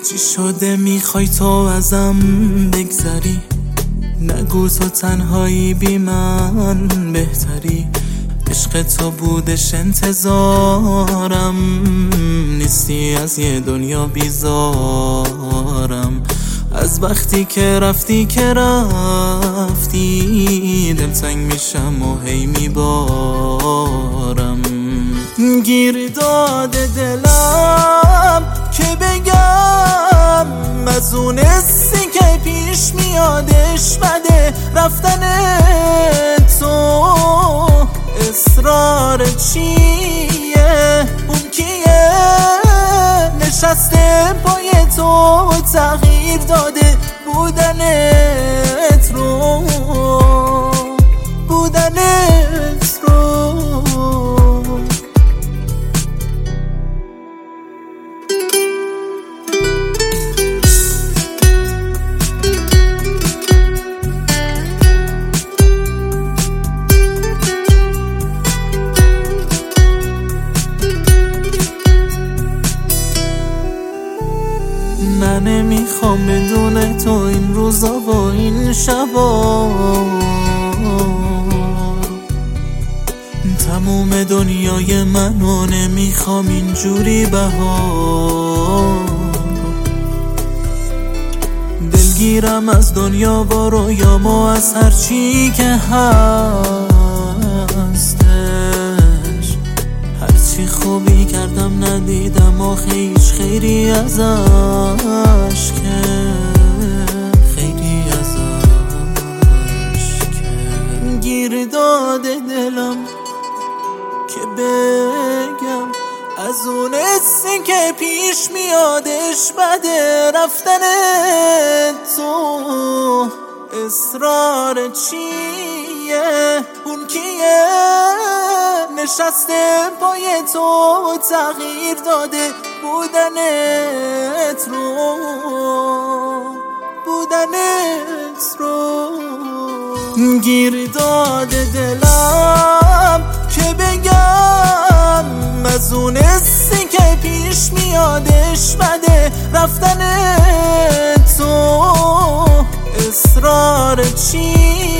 چی شده میخوای تو ازم بگذری؟ نگو تو تنهایی بی من بهتری. عشق تو بودش انتظارم، نیستی از یه دنیا بیزارم. از وقتی که رفتی دلتنگ میشم و هی میبارم. گیر داده دلم که بگم از اون حسی که پیش میادش بده. رفتن تو اصرار چیه؟ اون کیه نشسته پای تو تغییر داده بودنت رو، بودنت رو. من نمیخوام بدون تو این روزا و این شبا. تموم دنیای منو نمیخوام اینجوری بهار. دلگیرم از دنیا و رویام و از هرچی که هستش. هرچی خوبی کردم ندیدم آخه هیچ خیری ازش، که خیلی ازش که گیر داده دلم که بگم از اون حسی که پیش میادش بده. رفتن تو اصرار چیه؟ اون کیه نشسته پای تو تغییر داده بودنت رو، بودنت رو. گیر داده دلم که بگم از اون حسی که پیش میادش بده. رفتن تو اصرار چیه؟